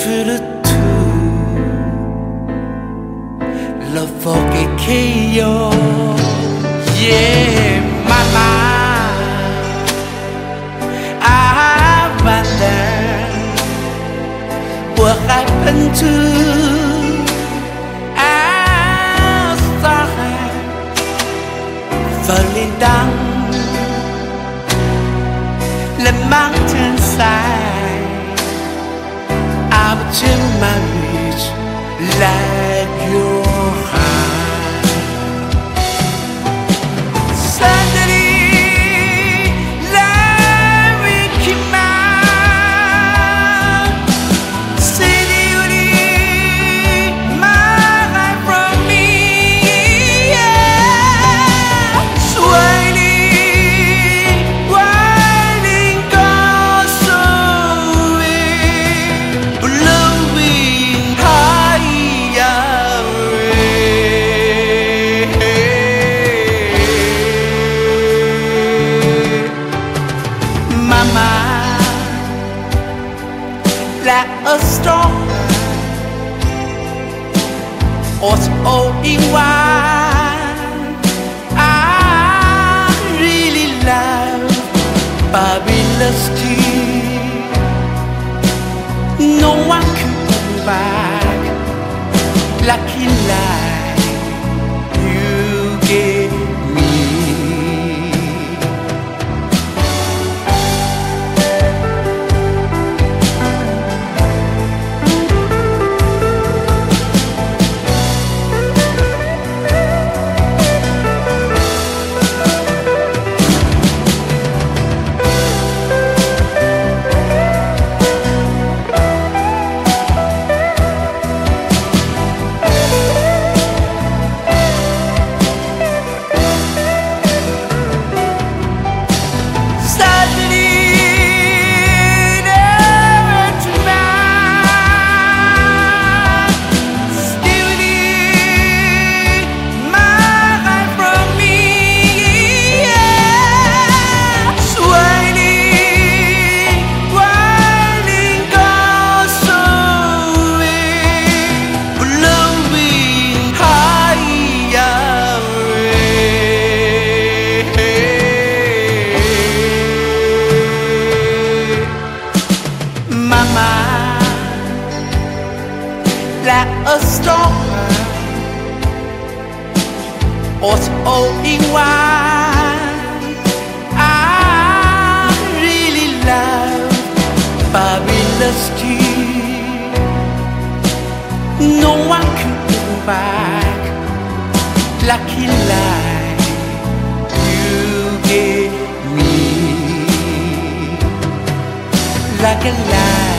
lo que yo, yeah, mama, I wonder what happened to our star falling down the mountainside. I would turn my reach like your hand. Suddenly, life came out. Steal my life from me. Yeah. Swaying, winding, goes away, blowing higher. Mama, like a storm, was all in one. I really love Babylon's tea. No one can come back lucky like you gave me. Mama, like a storm, was all in one. I really love Babylon's tea. No one can go back lucky like you gave me, like a light.